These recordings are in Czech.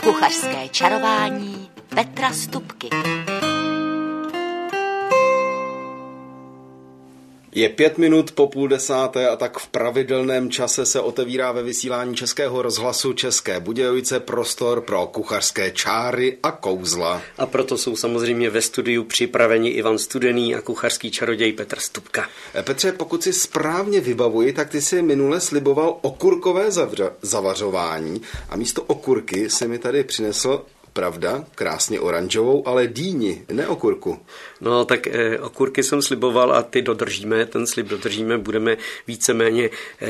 Kuchařské čarování Petra Stupky. Je 5 minut po 9:30 a tak v pravidelném čase se otevírá ve vysílání Českého rozhlasu České Budějovice prostor pro kuchařské čáry a kouzla. A proto jsou samozřejmě ve studiu připraveni Ivan Studený a kuchařský čaroděj Petr Stupka. Petře, pokud si správně vybavuji, tak ty si minule sliboval okurkové zavařování a místo okurky si mi tady přinesl, pravda, krásně oranžovou, ale dýni, ne okurku. No tak okurky jsem sliboval a ty dodržíme, ten slib dodržíme, budeme víceméně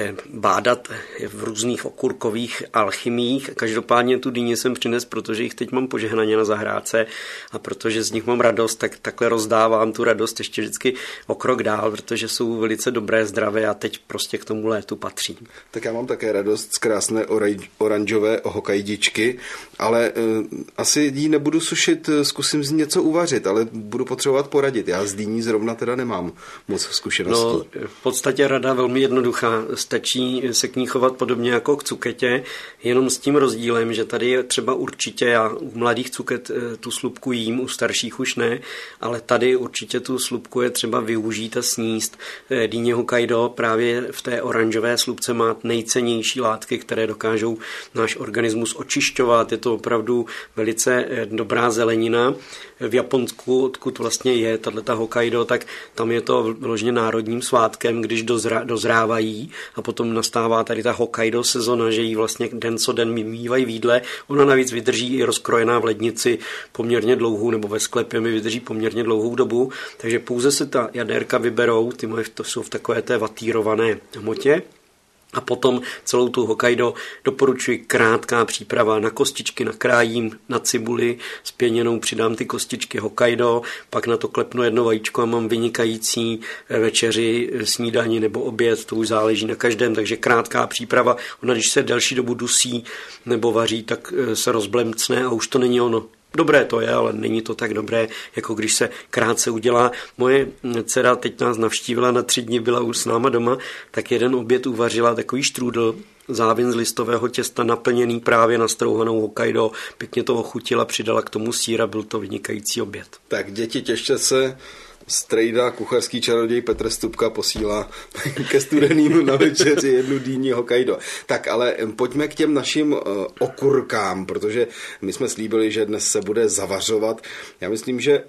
bádat v různých okurkových alchymích. Každopádně tu dýni jsem přines, protože jich teď mám požehnaně na zahrádce a protože z nich mám radost, tak takhle rozdávám tu radost ještě vždycky o krok dál, protože jsou velice dobré, zdravé a teď prostě k tomu létu patří. Tak já mám také radost z krásné oranžové hokajdičky, ale asi jí nebudu sušit, zkusím z ní něco uvařit, ale budu potřebovat poradit. Já z dýní zrovna teda nemám moc zkušeností. No, v podstatě rada velmi jednoduchá. Stačí se k ní chovat podobně jako k cuketě, jenom s tím rozdílem, že tady je třeba určitě, já u mladých cuket tu slupku jím, u starších už ne, ale tady určitě tu slupku je třeba využít a sníst. Dýně Hokkaido právě v té oranžové slupce má nejcennější látky, které dokážou náš organismus očišťovat. Je to opravdu velice dobrá zelenina. V Japonsku, odkud vlastně je tato Hokkaido, tak tam je to vložně národním svátkem, když dozrávají a potom nastává tady ta Hokkaido sezona, že jí vlastně den co den mývají v jídle. Ona navíc vydrží i rozkrojená v lednici poměrně dlouhou, nebo ve sklepě mi vydrží poměrně dlouhou dobu, takže pouze se ta jaderka vyberou, to jsou v takové té vatírované hmotě. A potom celou tu Hokkaido doporučuji krátká příprava. Na kostičky nakrájím na cibuli, s pěněnou přidám ty kostičky Hokkaido, pak na to klepnu jedno vajíčko a mám vynikající večeři, snídani nebo oběd, to už záleží na každém, takže krátká příprava. Ona, když se delší dobu dusí nebo vaří, tak se rozblemcne a už to není ono. Dobré to je, ale není to tak dobré, jako když se krátce udělá. Moje dcera teď nás navštívila na 3 dny, byla už s náma doma, tak jeden oběd uvařila takový štrůdl, závin z listového těsta naplněný právě na strouhanou Hokkaido, pěkně to ochutila, přidala k tomu sýr a byl to vynikající oběd. Tak děti, těšte se. Strejda, kuchařský čaroděj Petr Stupka posílá ke Studeným na večeři 1 dýni Hokkaido. Tak ale pojďme k těm našim okurkám, protože my jsme slíbili, že dnes se bude zavařovat. Já myslím, že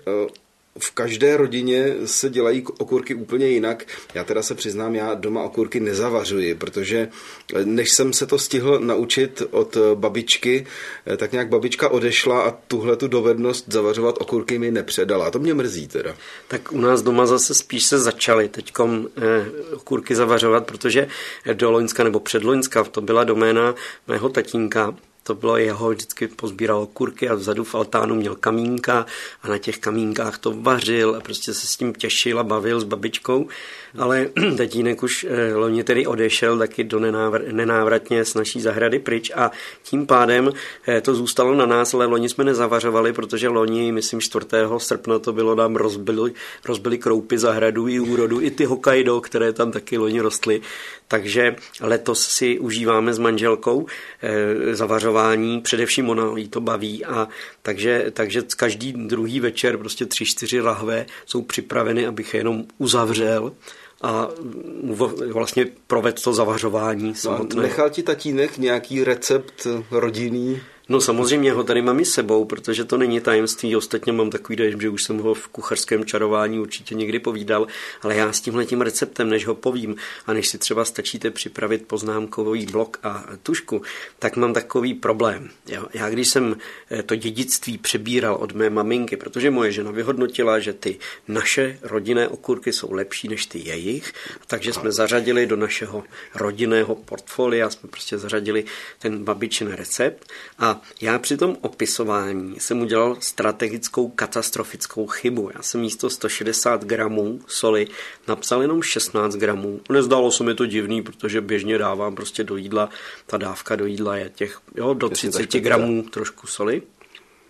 v každé rodině se dělají okurky úplně jinak. Já teda se přiznám, já doma okurky nezavařuji, protože než jsem se to stihl naučit od babičky, tak nějak babička odešla a tuhle tu dovednost zavařovat okurky mi nepředala. A to mě mrzí teda. Tak u nás doma zase spíš se začaly teďkom okurky zavařovat, protože do loňska nebo předloňska to byla doména mého tatínka. To bylo jeho, vždycky pozbíral okurky a vzadu v altánu měl kamínka a na těch kamínkách to vařil a prostě se s tím těšil a bavil s babičkou, ale tatínek už loni tedy odešel taky nenávratně z naší zahrady pryč a tím pádem to zůstalo na nás, ale loni jsme nezavařovali, protože loni, myslím 4. srpna to bylo, nám rozbili kroupy zahradu i úrodu, i ty Hokkaido, které tam taky loni rostly, takže letos si užíváme s manželkou zavařování, především ona jí to baví a takže každý druhý večer prostě 3-4 lahve jsou připraveny, abych je jenom uzavřel a vlastně provedl to zavařování samotné. Nechal ti tatínek nějaký recept rodinný? No samozřejmě ho tady mám i sebou, protože to není tajemství. Ostatně mám takový dojem, že už jsem ho v kuchařském čarování určitě někdy povídal, ale já s tímhletím receptem, než ho povím a než si třeba stačíte připravit poznámkový blok a tužku, tak mám takový problém. Já když jsem to dědictví přebíral od mé maminky, protože moje žena vyhodnotila, že ty naše rodinné okurky jsou lepší než ty jejich, takže jsme zařadili do našeho rodinného portfolia, jsme prostě zařadili ten babičin recept a já při tom opisování jsem udělal strategickou katastrofickou chybu. Já jsem místo 160 gramů soli napsal jenom 16 gramů. Nezdálo se mi to divný, protože běžně dávám prostě do jídla, ta dávka do jídla je těch do 30 gramů trošku soli.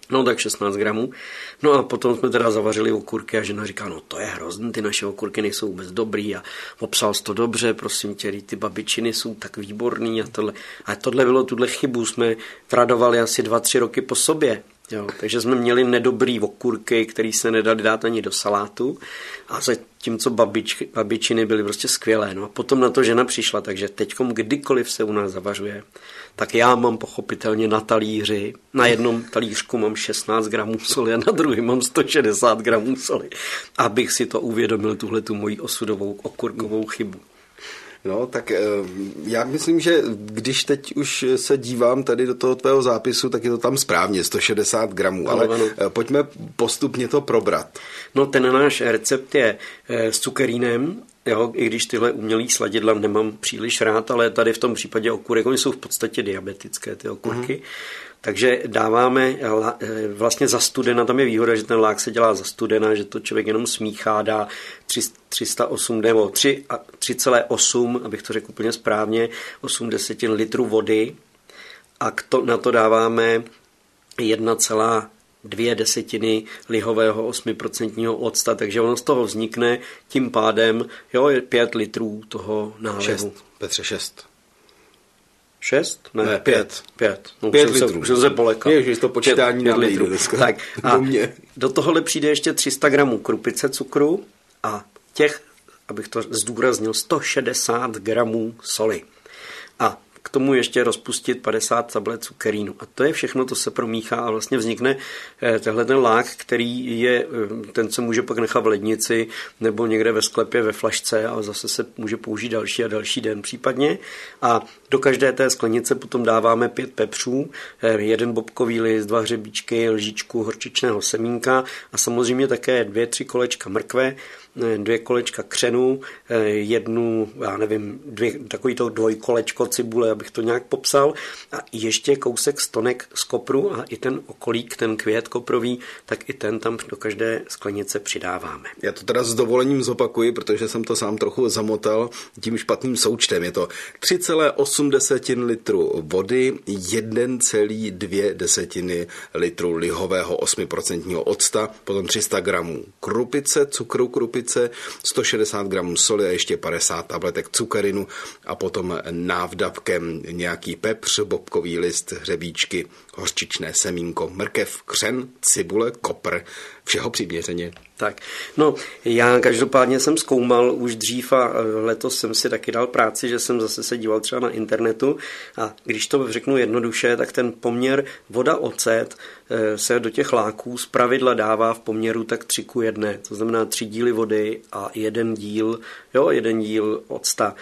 No tak 16 gramů. No a potom jsme teda zavařili okurky a žena říká, no to je hrozný, ty naše okurky nejsou vůbec dobrý a popsal jsi to dobře, prosím tě, ty babičiny jsou tak výborný a tohle. A tohle bylo, tuhle chybu jsme tradovali asi 2-3 roky po sobě. Jo, takže jsme měli nedobrý okurky, který se nedali dát ani do salátu a zatímco babičiny byly prostě skvělé. No a potom na to žena přišla, takže teďkom kdykoliv se u nás zavařuje, tak já mám pochopitelně na talíři, na jednom talířku mám 16 gramů soli a na druhém mám 160 gramů soli, abych si to uvědomil, tuhletu moji osudovou okurkovou chybu. No, tak já myslím, že když teď už se dívám tady do toho tvého zápisu, tak je to tam správně, 160 gramů, ale pojďme postupně to probrat. No, ten náš recept je s cukerínem, jo, i když tyhle umělý sladidla nemám příliš rád, ale tady v tom případě okurek, oni jsou v podstatě diabetické, ty okurky. Takže dáváme vlastně za studena, tam je výhoda, že ten lák se dělá za studena, že to člověk jenom smíchá, dá 308 nebo 3,8, abych to řekl úplně správně, 80 litrů vody a na to dáváme 1,2 desetiny lihového 8% octa, takže ono z toho vznikne tím pádem 5 litrů toho nálevu. 6, Petře, 6. 6? Ne, 5. 5. No, 5 litrů. Už se poleka. Ježiš, to počítání 5 litrů. Tak, a do tohohle přijde ještě 300 gramů krupice cukru a abych to zdůraznil, 160 gramů soli. A k tomu ještě rozpustit 50 tablet cukerínu. A to je všechno, to se promíchá a vlastně vznikne tenhle ten lák, který ten se může pak nechat v lednici nebo někde ve sklepě ve flašce a zase se může použít další a další den případně. A do každé té sklenice potom dáváme 5 pepřů, 1 bobkový list, 2 hřebíčky, lžičku horčičného semínka a samozřejmě také 2-3 kolečka mrkve, 2 kolečka křenu, 2 takový to dvojkolečko cibule, abych to nějak popsal, a ještě kousek stonek z kopru a i ten okolík, ten květ koprový, tak i ten tam do každé sklenice přidáváme. Já to teda s dovolením zopakuji, protože jsem to sám trochu zamotal tím špatným součtem. Je to 3,8 litru vody, 1,2 litru lihového 8% octa, potom 300 gramů cukru krupice, 160 gramů soli a ještě 50 tabletek cukerinu a potom návdavkem nějaký pepř, bobkový list, hřebíčky, hořčičné semínko, mrkev, křen, cibule, kopr, všeho přiměřeně. Tak, no já každopádně jsem zkoumal už dřív a letos jsem si taky dal práci, že jsem zase se díval třeba na internetu a když to řeknu jednoduše, tak ten poměr voda-ocet se do těch láků zpravidla dává v poměru tak 3:1, to znamená 3 díly vody a 1 díl octa.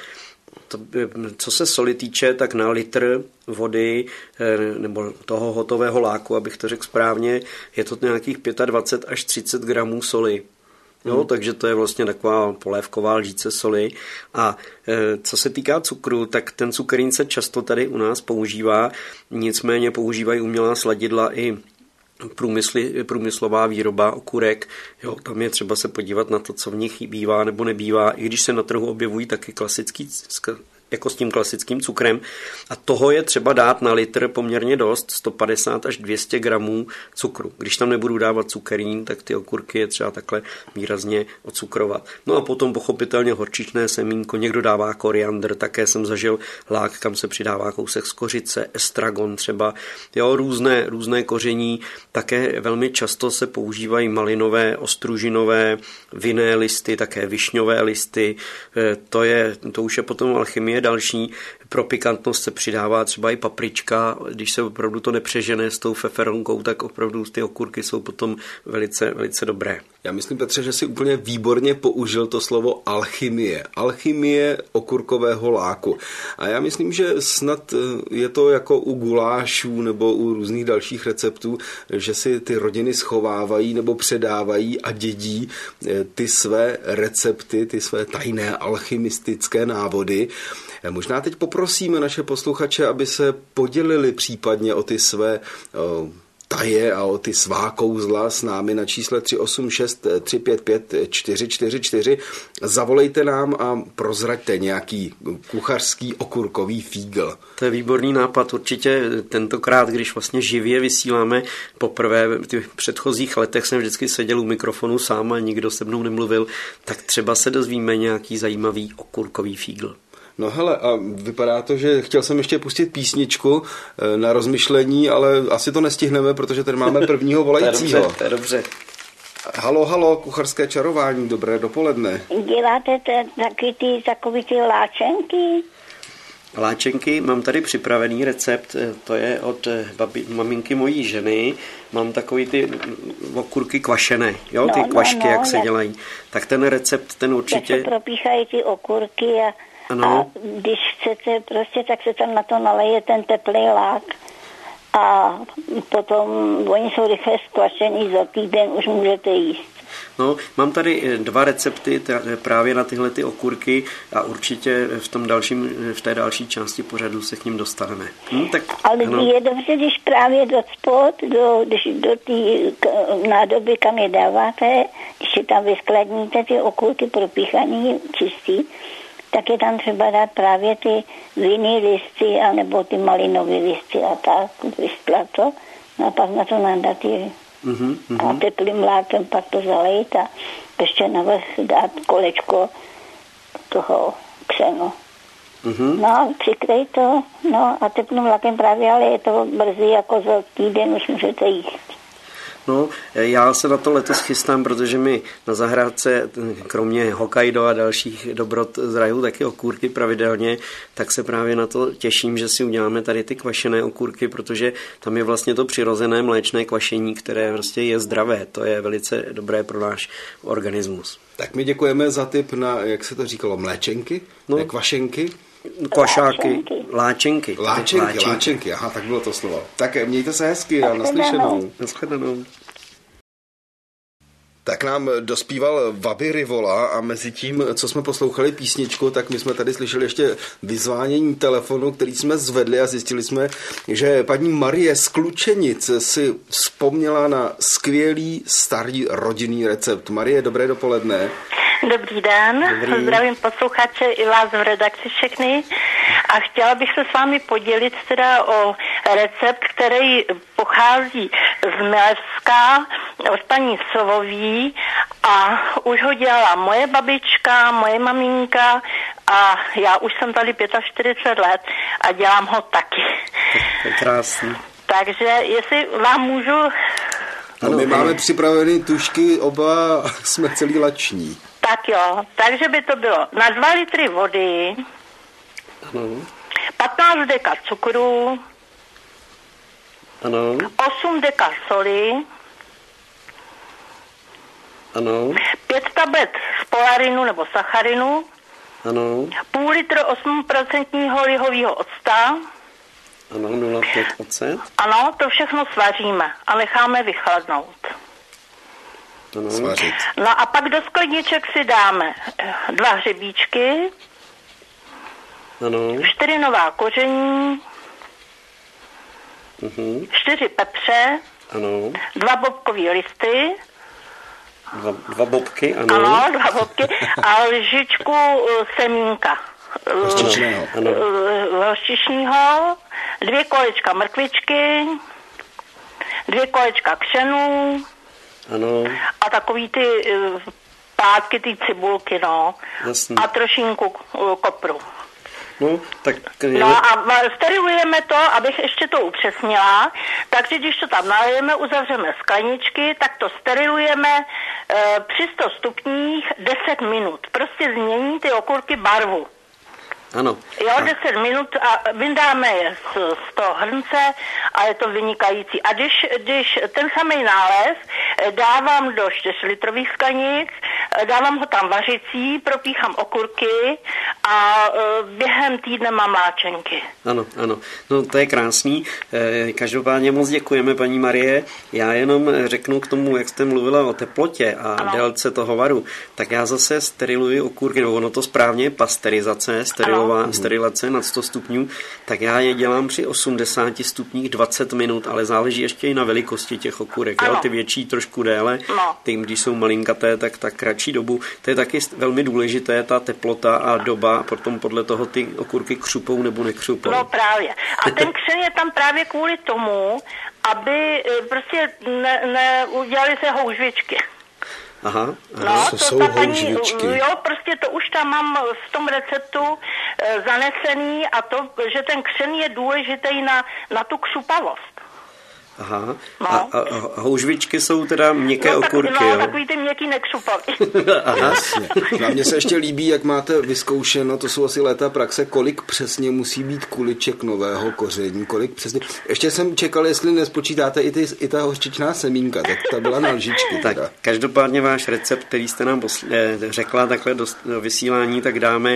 Co se soli týče, tak na litr vody nebo toho hotového láku, abych to řekl správně, je to nějakých 25 až 30 gramů soli. Takže to je vlastně taková polévková lžíce soli. A co se týká cukru, tak ten cukerín se často tady u nás používá, nicméně používají umělá sladidla i průmyslová výroba okurek. Tam je třeba se podívat na to, co v nich bývá nebo nebývá, i když se na trhu objevují taky jako s tím klasickým cukrem. A toho je třeba dát na litr poměrně dost, 150 až 200 gramů cukru. Když tam nebudu dávat cukerín, tak ty okurky je třeba takhle výrazně ocukrovat. No a potom pochopitelně horčičné semínko, někdo dává koriandr, také jsem zažil lák, kam se přidává kousek z kořice, estragon třeba, různé koření. Také velmi často se používají malinové, ostružinové, vinné listy, také višňové listy. To už je potom alchymie další. Pro pikantnost se přidává třeba i paprička, když se opravdu to nepřežene s tou feferonkou, tak opravdu ty okurky jsou potom velice, velice dobré. Já myslím, Petře, že si úplně výborně použil to slovo alchymie. Alchymie okurkového láku. A já myslím, že snad je to jako u gulášů nebo u různých dalších receptů, že si ty rodiny schovávají nebo předávají a dědí ty své recepty, ty své tajné alchymistické návody. Možná teď poprosíme naše posluchače, aby se podělili případně o ty své taje a o ty svá kouzla s námi na čísle 386 355 444. Zavolejte nám a prozraďte nějaký kuchařský okurkový fígl. To je výborný nápad. Určitě tentokrát, když vlastně živě vysíláme poprvé, v těch předchozích letech jsem vždycky seděl u mikrofonu sám a nikdo se mnou nemluvil, tak třeba se dozvíme nějaký zajímavý okurkový fígl. No hele, a vypadá to, že chtěl jsem ještě pustit písničku na rozmyšlení, ale asi to nestihneme, protože tady máme prvního volajícího. To je dobře. Halo, kuchařské čarování, dobré dopoledne. Děláte takový ty láčenky? Láčenky, mám tady připravený recept, to je od maminky mojí ženy, mám takový ty okurky kvašené, jo, ty kvašky, jak se dělají. Tak ten recept, ten určitě... Jak se propíchají ty okurky a když chcete prostě, tak se tam na to naleje ten teplý lák a potom oni jsou rychle zkvašený, za týden už můžete jíst. No, mám tady 2 recepty právě na tyhle ty okurky a určitě v té další části pořadu se k ním dostaneme. Tak, ale je dobře, když právě do té nádoby, kam je dáváte, když je tam vyskladníte ty okurky propíchaný, čistý, tak je tam třeba dát právě ty vinný listy anebo ty malinové listy a tak, vysplat to. No a pak na to nadat a teplým lákem pak to zalejt a ještě navrch dát kolečko toho křenu. No a přikrej to, no a teplým lákem právě, ale je to brzy, jako za týden už můžete jíst. No, já se na to letos chystám, protože mi na zahrádce, kromě Hokkaido a dalších dobrot zrajou taky okurky pravidelně, tak se právě na to těším, že si uděláme tady ty kvašené okurky, protože tam je vlastně to přirozené mléčné kvašení, které prostě je zdravé. To je velice dobré pro náš organismus. Tak my děkujeme za tip na, jak se to říkalo, mléčenky, kvašenky. Kvašáky, láčenky. Láčenky, aha, tak bylo to slovo. Tak mějte se hezky a naslyšenou. Naschledanou. Tak nám dospíval Vaby Rivola a mezi tím, co jsme poslouchali písničku, tak my jsme tady slyšeli ještě vyzvánění telefonu, který jsme zvedli a zjistili jsme, že paní Marie z Klučenic si vzpomněla na skvělý starý rodinný recept. Marie, dobré dopoledne. Dobrý den, zdravím posluchače i vás v redakci všechny a chtěla bych se s vámi podělit teda o recept, který pochází z Milevska od paní Sovový a už ho dělala moje babička, moje maminka a já už jsem tady 45 let a dělám ho taky. To je krásný. Takže jestli vám můžu... No, my máme připraveny tušky, oba jsme celý lační. Tak jo, takže by to bylo na 2 litry vody, 15 deka cukru, 8 deka soli, 5 tablet spolarinu nebo sacharinu, půl litr 8% lihového octa, 0,5 ocet. Ano, to všechno svaříme a necháme vychladnout. Svařit. No a pak do skleniček si dáme 2 hřebíčky, 4 nová koření, 4 pepře, 2 bobkový listy, 2 bobky, ano. Ano, 2 bobky a lžičku semínka. Hořčišního, 2 kolečka mrkvičky, 2 kolečka křenů, a takový ty pátky, ty cibulky, no. Jasný. A trošinku kopru. No a sterilujeme to, abych ještě to upřesnila, takže když to tam nalejeme, uzavřeme skleničky, tak to sterilujeme při 100 stupních 10 minut. Prostě změní ty okurky barvu. Ano. Jo, 10 minut a vyndáme je z toho hrnce a je to vynikající. A když ten samý nálev dávám do 4litrových sklenic, dávám ho tam vařicí, propíchám okurky a během týdne mám mláčenky. Ano, no to je krásný. Každopádně moc děkujeme, paní Marie. Já jenom řeknu k tomu, jak jste mluvila o teplotě a délce toho varu, tak já zase steriluji okurky, no ono to správně je pasterizace, sterilace nad 100 stupňů, tak já je dělám při 80 stupních 20 minut, ale záleží ještě i na velikosti těch okurek. Jo? Ty větší trošku déle, ty, když jsou malinkaté, tak kratší dobu. To je taky velmi důležité, ta teplota a doba, potom podle toho ty okurky křupou nebo nekřupou. No právě. A ten křen je tam právě kvůli tomu, aby prostě neudělali se houžvičky. Aha. No, to jsou houžvičky. Jo, prostě to už tam mám v tom receptu zanesený a to, že ten křen je důležitý na tu křupavost. Aha. No. A houžvičky jsou teda měkké okurky, jo? Takový ty měkký nekřupavý. Jasně. Na mě se ještě líbí, jak máte vyzkoušeno, to jsou asi léta praxe, kolik přesně musí být kuliček nového koření, kolik přesně. Ještě jsem čekal, jestli nespočítáte i ta hořčičná semínka, tak ta byla na lžičky. Tak každopádně váš recept, který jste nám řekla takhle do vysílání, tak dáme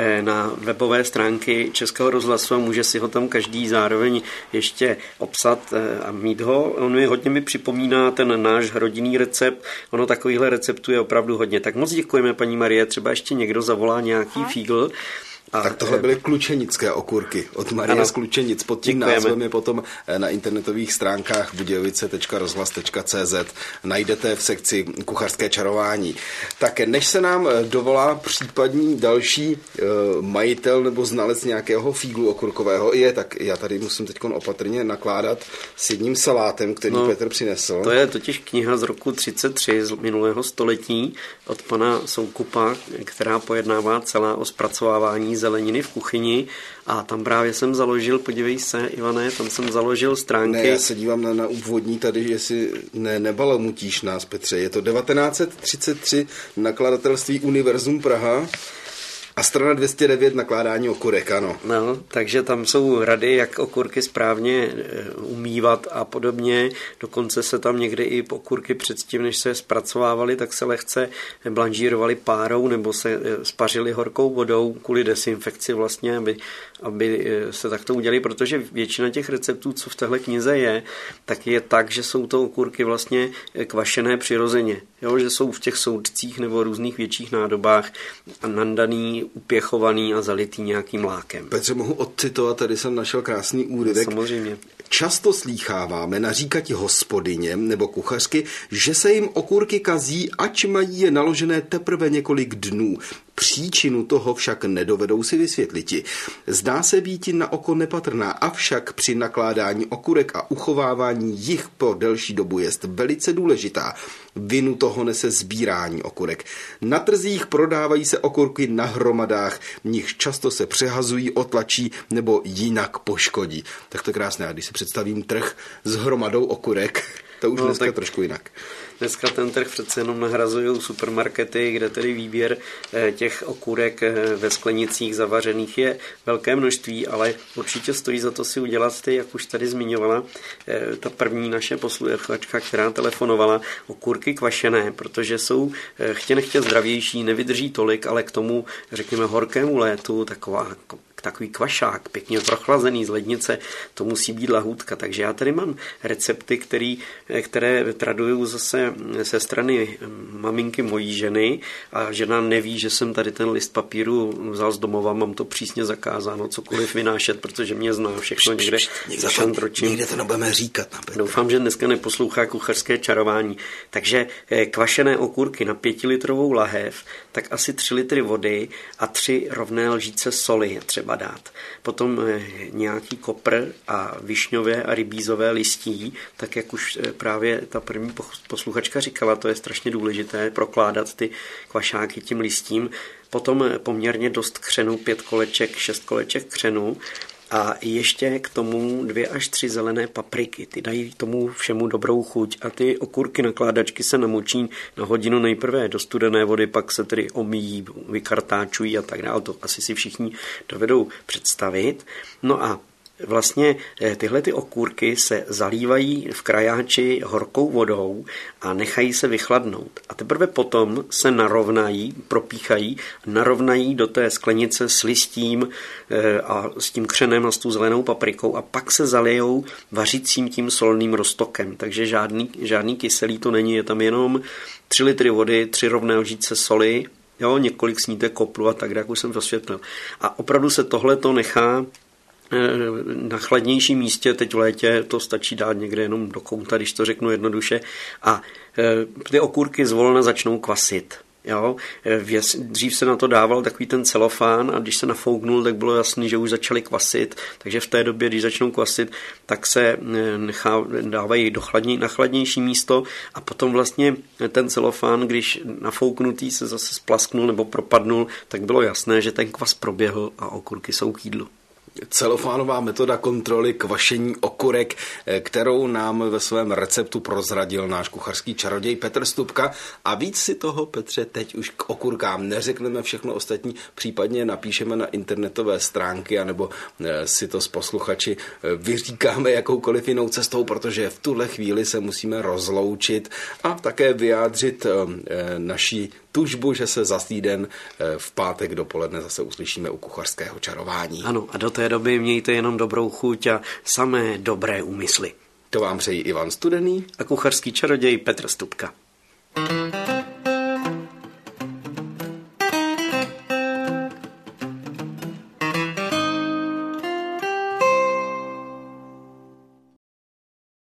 na webové stránky Českého rozhlasu a může si ho tam každý zároveň ještě obsat a mít ho. On hodně mi připomíná ten náš rodinný recept. Ono takovýchhle receptů je opravdu hodně. Tak moc děkujeme, paní Marie. Třeba ještě někdo zavolá nějaký fígl. Tak tohle byly klučenické okurky od Marie z Klučenic. Pod tím názvem je potom na internetových stránkách budějovice.rozhlas.cz. Najdete v sekci kuchařské čarování. Tak než se nám dovolá případný další majitel nebo znalec nějakého fíglu okurkového tak já tady musím teď opatrně nakládat s jedním salátem, který Petr přinesl. To je totiž kniha z roku 33 z minulého století od pana Soukupa, která pojednává celá o zpracovávání zeleniny v kuchyni a tam právě jsem založil, podívej se, Ivane, tam jsem založil stránky. Ne, já se dívám na úvodní tady, jestli nebalamutíš nás, Petře. Je to 1933 nakladatelství Univerzum Praha a strana 209 nakládání okurek, ano. No, takže tam jsou rady, jak okurky správně umývat a podobně. Dokonce se tam někdy i okurky předtím, než se zpracovávaly, tak se lehce blanžírovaly párou nebo se spařily horkou vodou kvůli desinfekci vlastně, aby se takto udělali, protože většina těch receptů, co v téhle knize je, tak je tak, že jsou to okurky vlastně kvašené přirozeně. Jo, že jsou v těch soudcích nebo různých větších nádobách a nandaný, upěchovaný a zalitý nějakým mlákem. Petře, mohu odcitovat, tady jsem našel krásný úryvek. Samozřejmě. Často slýcháváme naříkati hospodyně nebo kuchařky, že se jim okurky kazí, ač mají je naložené teprve několik dnů. Příčinu toho však nedovedou si vysvětliti. Zdá se býti na oko nepatrná, avšak při nakládání okurek a uchovávání jich po delší dobu jest velice důležitá. Vinu toho nese sbírání okurek. Na trzích prodávají se okurky na hromadách, v nich často se přehazují, otlačí nebo jinak poškodí. Tak to je krásné, a když si představím trh s hromadou okurek, to už dneska trošku jinak. Dneska ten trh přece jenom nahrazují supermarkety, kde tedy výběr těch okurek ve sklenicích zavařených je velké množství, ale určitě stojí za to si udělat ty, jak už tady zmiňovala, ta první naše posluchačka, která telefonovala, okurky kvašené, protože jsou chtě nechtě zdravější, nevydrží tolik, ale k tomu, řekněme, horkému létu takový kvašák, pěkně prochlazený z lednice, to musí být lahůdka. Takže já tady mám recepty, které traduju zase ze strany maminky mojí ženy a žena neví, že jsem tady ten list papíru vzal z domova, mám to přísně zakázáno, cokoliv vynášet, protože mě zná všechno někde šantročím. Někde to nebudeme říkat. Doufám, že dneska neposlouchá kuchařské čarování. Takže kvašené okurky na 5litrovou lahev, tak asi 3 litry vody a 3 rovné lžíce soli třeba dát. Potom nějaký kopr a višňové a rybízové listí, tak jak už právě ta první posluchačka říkala, to je strašně důležité prokládat ty kvašáky tím listím. Potom poměrně dost křenu, 5 koleček, 6 koleček křenu a ještě k tomu 2 až 3 zelené papriky. Ty dají tomu všemu dobrou chuť a ty okurky nakládačky se namočí na hodinu nejprve do studené vody, pak se tedy omíjí, vykartáčují a tak dále. To asi si všichni dovedou představit. No a vlastně tyhle ty okurky se zalívají v krajáči horkou vodou a nechají se vychladnout. A teprve potom se narovnají, propíchají, narovnají do té sklenice s listím a s tím křenem a s tou zelenou paprikou a pak se zalijou vařicím tím solným roztokem. Takže žádný kyselý to není, je tam jenom 3 litry vody, 3 rovné lžíce soli, jo, několik snítek kopru a tak, jak už jsem vysvětlil. A opravdu se tohleto nechá na chladnějším místě, teď v létě to stačí dát někde jenom do kouta, když to řeknu jednoduše, a ty okurky zvolna začnou kvasit. Jo? Dřív se na to dával takový ten celofán a když se nafouknul, tak bylo jasný, že už začaly kvasit, takže v té době, když začnou kvasit, tak se dávají na chladnější místo a potom vlastně ten celofán, když nafouknutý se zase splasknul nebo propadnul, tak bylo jasné, že ten kvas proběhl a okurky jsou k jídlu. Celofánová metoda kontroly kvašení okurek, kterou nám ve svém receptu prozradil náš kuchařský čaroděj Petr Stupka. A víc si toho, Petře, teď už k okurkám neřekneme, všechno ostatní případně napíšeme na internetové stránky, anebo si to s posluchači vyříkáme jakoukoliv jinou cestou, protože v tuhle chvíli se musíme rozloučit a také vyjádřit naší tužbu, že se za týden v pátek dopoledne zase uslyšíme u kuchařského čarování. Ano, a do té doby mějte jenom dobrou chuť a samé dobré úmysly. To vám přeji Ivan Studený a kuchařský čaroděj Petr Stupka.